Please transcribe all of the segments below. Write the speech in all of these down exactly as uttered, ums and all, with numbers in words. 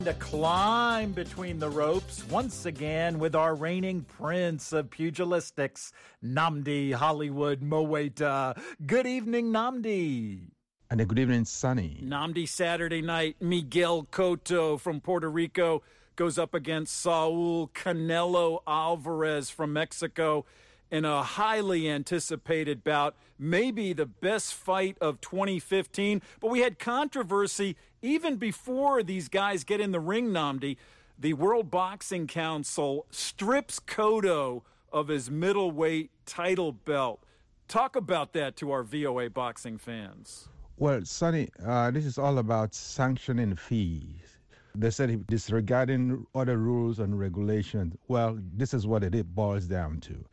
To climb between the ropes once again with our reigning prince of pugilistics, Nnamdi Hollywood Mowaita. Good evening, Nnamdi. And a good evening, Sonny. Nnamdi, Saturday night, Miguel Cotto from Puerto Rico goes up against Saul Canelo Alvarez from Mexico in a highly anticipated bout, maybe the best fight of twenty fifteen. But we had controversy even before these guys get in the ring, Nnamdi. The World Boxing Council strips Cotto of his middleweight title belt. Talk about that to our V O A boxing fans. Well, Sonny, uh, this is all about sanctioning fees. They said disregarding other rules and regulations. Well, this is what it boils down to.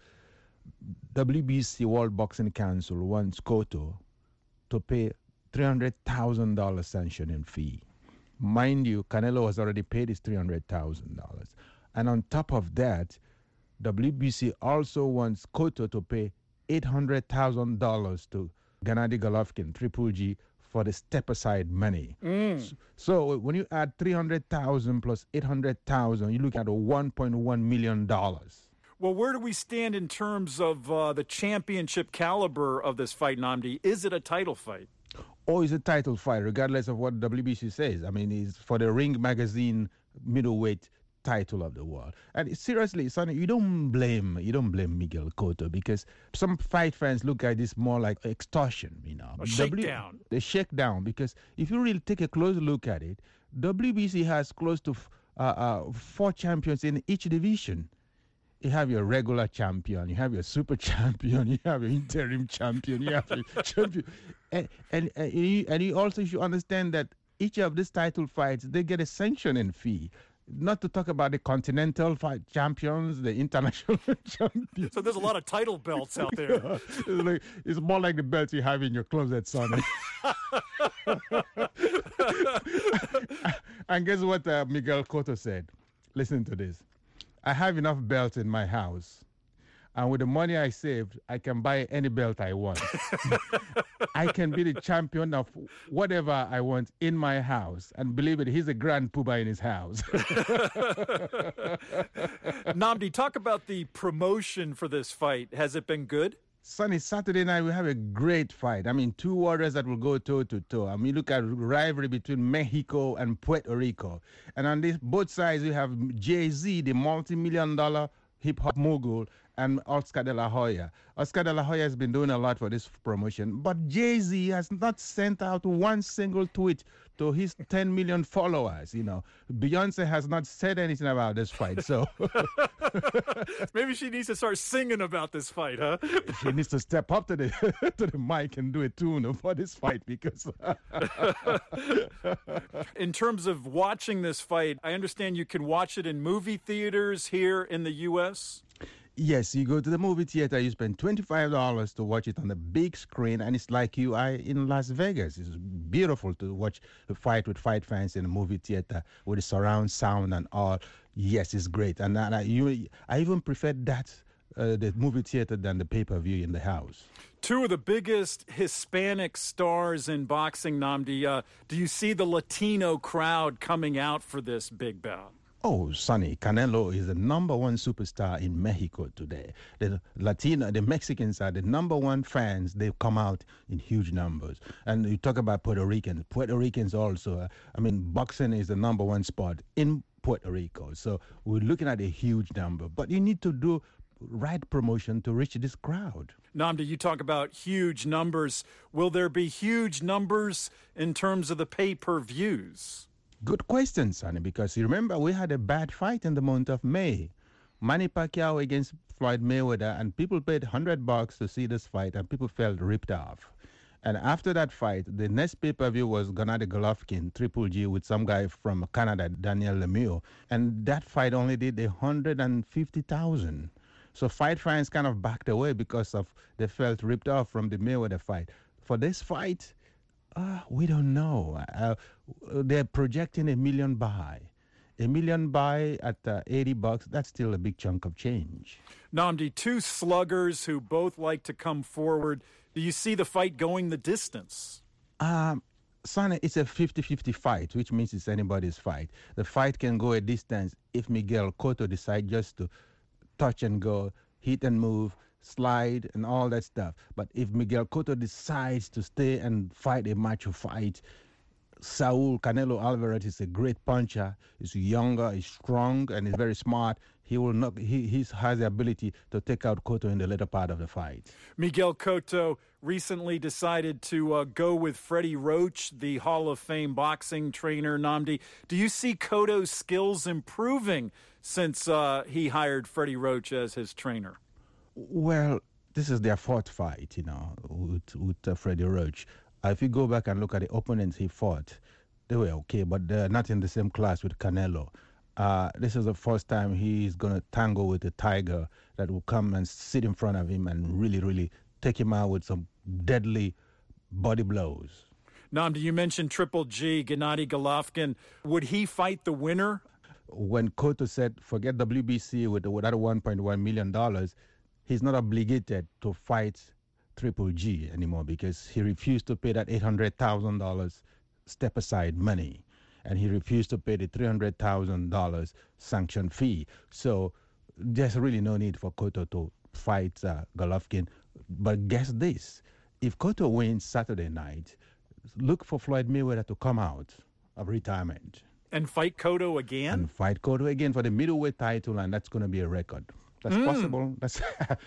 W B C, World Boxing Council, wants Cotto to pay three hundred thousand dollars sanctioning fee. Mind you, Canelo has already paid his three hundred thousand dollars. And on top of that, W B C also wants Cotto to pay eight hundred thousand dollars to Gennady Golovkin, Triple G, for the step-aside money. Mm. So, so when you add three hundred thousand dollars plus eight hundred thousand dollars, you look at a one point one million dollars. Well, where do we stand in terms of uh, the championship caliber of this fight, Nnamdi? Is it a title fight? Oh, it's a title fight, regardless of what W B C says. I mean, it's for the Ring Magazine middleweight title of the world. And seriously, Sonny, you don't blame you don't blame Miguel Cotto, because some fight fans look at this more like extortion, you know. A shakedown. The shakedown, because if you really take a close look at it, W B C has close to uh, uh, four champions in each division. You have your regular champion, you have your super champion, you have your interim champion, you have your champion. And, and, and, you, and you also should understand that each of these title fights, they get a sanctioning fee. Not to talk about the continental fight champions, the international champions. So there's a lot of title belts out there. Yeah, it's, like, it's more like the belts you have in your closet, Sonny. And guess what uh, Miguel Cotto said? Listen to this. I have enough belts in my house, and with the money I saved, I can buy any belt I want. I can be the champion of whatever I want in my house, and believe it, he's a grand poobah in his house. Nnamdi, talk about the promotion for this fight. Has it been good? Sonny, Saturday night we have a great fight. I mean, two warriors that will go toe to toe. I mean, look at rivalry between Mexico and Puerto Rico. And on this both sides, you have Jay-Z, the multi-million dollar hip-hop mogul, and Oscar de la Hoya. Oscar de la Hoya has been doing a lot for this promotion, but Jay-Z has not sent out one single tweet to his ten million followers. You know, Beyonce has not said anything about this fight, so maybe she needs to start singing about this fight, huh? She needs to step up to the to the mic and do a tune for this fight, because in terms of watching this fight, I understand you can watch it in movie theaters here in the U S. Yes, you go to the movie theater, you spend twenty-five dollars to watch it on the big screen, and it's like you are in Las Vegas. It's beautiful to watch a fight with fight fans in a movie theater with the surround sound and all. Yes, it's great. And, and I, you, I even prefer that, uh, the movie theater, than the pay-per-view in the house. Two of the biggest Hispanic stars in boxing, Nnamdi. Uh, do you see the Latino crowd coming out for this big bout? Oh, Sonny, Canelo is the number one superstar in Mexico today. The Latino, the Mexicans are the number one fans. They come out in huge numbers. And you talk about Puerto Ricans. Puerto Ricans also, uh, I mean, boxing is the number one sport in Puerto Rico. So we're looking at a huge number. But you need to do right promotion to reach this crowd. Nnamdi, you talk about huge numbers. Will there be huge numbers in terms of the pay-per-views? Good question, Sonny, because you remember we had a bad fight in the month of May. Manny Pacquiao against Floyd Mayweather, and people paid one hundred bucks to see this fight, and people felt ripped off. And after that fight, the next pay-per-view was Gennady Golovkin, Triple G, with some guy from Canada, Daniel Lemieux. And that fight only did one hundred fifty thousand dollars. So fight fans kind of backed away because of they felt ripped off from the Mayweather fight. For this fight, uh, we don't know. Uh, they're projecting a million buy. A million buy at uh, eighty bucks, that's still a big chunk of change. Nnamdi, two sluggers who both like to come forward. Do you see the fight going the distance? Um, Sonny, it's a fifty-fifty fight, which means it's anybody's fight. The fight can go a distance if Miguel Cotto decides just to touch and go, hit and move, slide, and all that stuff. But if Miguel Cotto decides to stay and fight a macho fight, Saul Canelo Alvarez is a great puncher. He's younger, he's strong, and he's very smart. He will not. He he's, has the ability to take out Cotto in the later part of the fight. Miguel Cotto recently decided to uh, go with Freddie Roach, the Hall of Fame boxing trainer. Nnamdi, do you see Cotto's skills improving since uh, he hired Freddie Roach as his trainer? Well, this is their fourth fight, you know, with, with uh, Freddie Roach. Uh, if you go back and look at the opponents he fought, they were okay, but they're not in the same class with Canelo. Uh, this is the first time he's going to tangle with a tiger that will come and sit in front of him and really, really take him out with some deadly body blows. Nnamdi, you mentioned Triple G, Gennady Golovkin. Would he fight the winner? When Cotto said, forget W B C with, with that one point one million dollars, he's not obligated to fight Triple G anymore because he refused to pay that eight hundred thousand dollars step-aside money, and he refused to pay the three hundred thousand dollars sanction fee. So there's really no need for Cotto to fight uh, Golovkin. But guess this, if Cotto wins Saturday night, look for Floyd Mayweather to come out of retirement. And fight Cotto again? And fight Cotto again for the middleweight title, and that's going to be a record. That's mm. possible. That's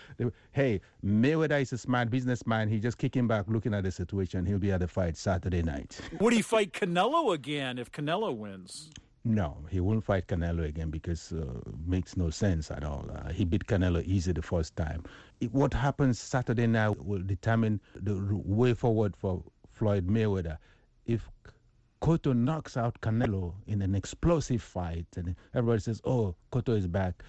hey, Mayweather is a smart businessman. He just kicking back, looking at the situation. He'll be at the fight Saturday night. Would he fight Canelo again if Canelo wins? No, he won't fight Canelo again because uh, it makes no sense at all. Uh, he beat Canelo easy the first time. It, what happens Saturday night will determine the way forward for Floyd Mayweather. If Cotto knocks out Canelo in an explosive fight, and everybody says, "Oh, Cotto is back,"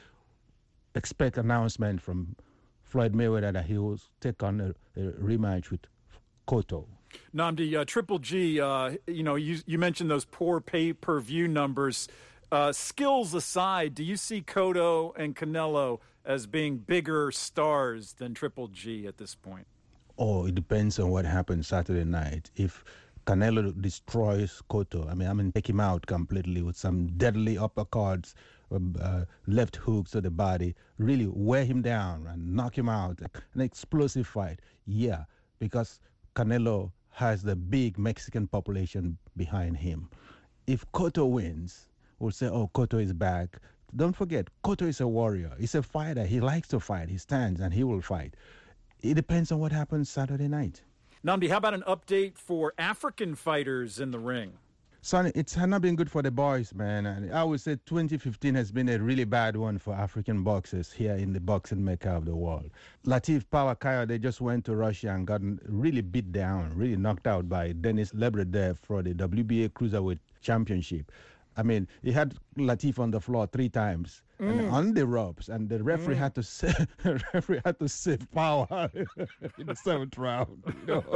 expect announcement from Floyd Mayweather that he will take on a, a rematch with Cotto. Nnamdi, uh, Triple G, uh, you know, you, you mentioned those poor pay-per-view numbers. Uh, skills aside, do you see Cotto and Canelo as being bigger stars than Triple G at this point? Oh, it depends on what happens Saturday night. If Canelo destroys Cotto, I mean, I mean, take him out completely with some deadly uppercuts, uh, left hooks to the body, really wear him down and knock him out. An explosive fight, yeah, because Canelo has the big Mexican population behind him. If Cotto wins, we'll say, oh, Cotto is back. Don't forget, Cotto is a warrior. He's a fighter. He likes to fight. He stands and he will fight. It depends on what happens Saturday night. Nnamdi, how about an update for African fighters in the ring? Sonny, it's not been good for the boys, man. And I would say twenty fifteen has been a really bad one for African boxers here in the boxing mecca of the world. Latif Power Kayode just went to Russia and got really beat down, really knocked out by Denis Lebedev for the W B A Cruiserweight Championship. I mean, he had Latif on the floor three times mm. and on the ropes, and the referee mm. had to save, the referee had to save Power in the seventh round. You know?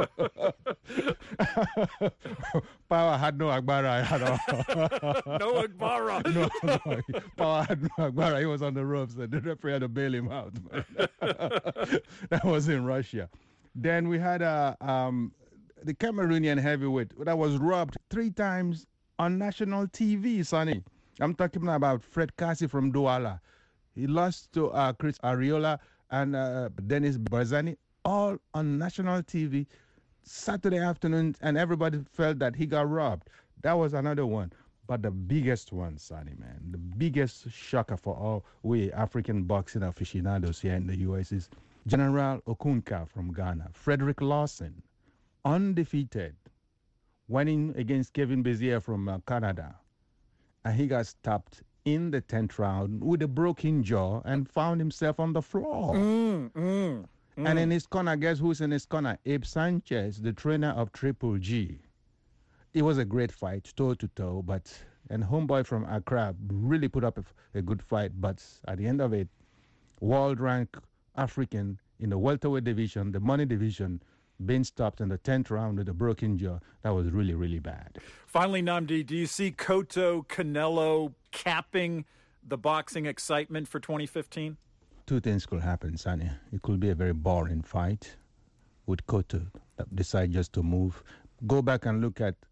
Power had no Agbara at all. No Agbara. no, no, Power had no Agbara. He was on the ropes, and the referee had to bail him out. That was in Russia. Then we had a um, the Cameroonian heavyweight that was robbed three times on national T V, Sonny. I'm talking about Fred Cassie from Douala. He lost to uh, Chris Ariola and uh, Dennis Barzani, all on national T V Saturday afternoon, and everybody felt that he got robbed. That was another one. But the biggest one, Sonny, man, the biggest shocker for all we African boxing aficionados here in the U S is General Okunka from Ghana. Frederick Lawson, undefeated, winning against Kevin Bezier from uh, Canada. And he got stopped in the tenth round with a broken jaw and found himself on the floor. Mm, mm, mm. And in his corner, guess who's in his corner? Abe Sanchez, the trainer of Triple G. It was a great fight, toe-to-toe, but and homeboy from Accra really put up a, a good fight. But at the end of it, world-ranked African in the welterweight division, the money division, being stopped in the tenth round with a broken jaw. That was really, really bad. Finally, Nnamdi, do you see Cotto, Canelo capping the boxing excitement for twenty fifteen? Two things could happen, Sonny. It could be a very boring fight with Cotto that decide just to move. Go back and look at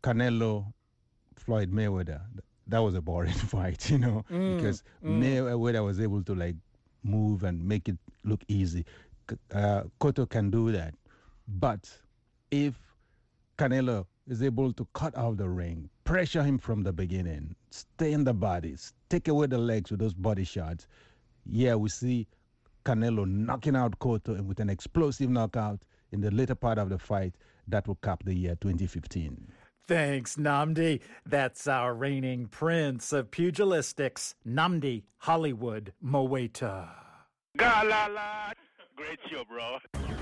Canelo, Floyd Mayweather, that was a boring fight, you know, mm, because mm. Mayweather was able to like move and make it look easy. Uh, Cotto can do that. But if Canelo is able to cut out the ring, pressure him from the beginning, stay in the bodies, take away the legs with those body shots, yeah, we see Canelo knocking out Cotto with an explosive knockout in the later part of the fight that will cap the year twenty fifteen. Thanks, Nnamdi. That's our reigning prince of pugilistics, Nnamdi Hollywood Moweta. Galala. Great show, bro.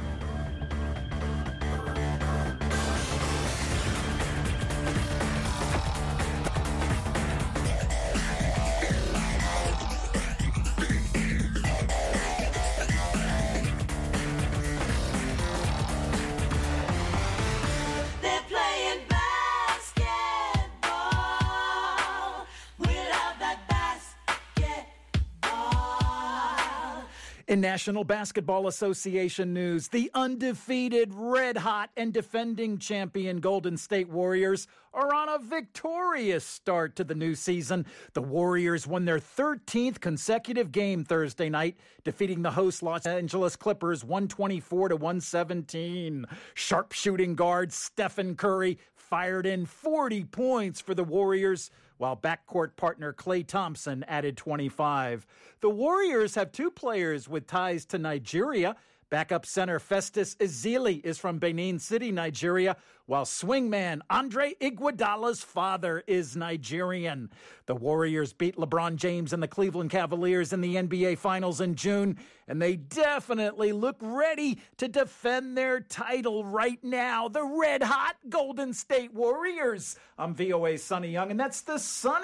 In National Basketball Association news, the undefeated, red-hot, and defending champion Golden State Warriors are on a victorious start to the new season. The Warriors won their thirteenth consecutive game Thursday night, defeating the host Los Angeles Clippers one twenty-four to one seventeen. Sharpshooting guard Stephen Curry fired in forty points for the Warriors, while backcourt partner Klay Thompson added twenty-five. The Warriors have two players with ties to Nigeria. Backup center Festus Ezeli is from Benin City, Nigeria, while swingman Andre Iguodala's father is Nigerian. The Warriors beat LeBron James and the Cleveland Cavaliers in the N B A Finals in June, and they definitely look ready to defend their title right now. The red-hot Golden State Warriors. I'm V O A's Sonny Young, and that's the Sonny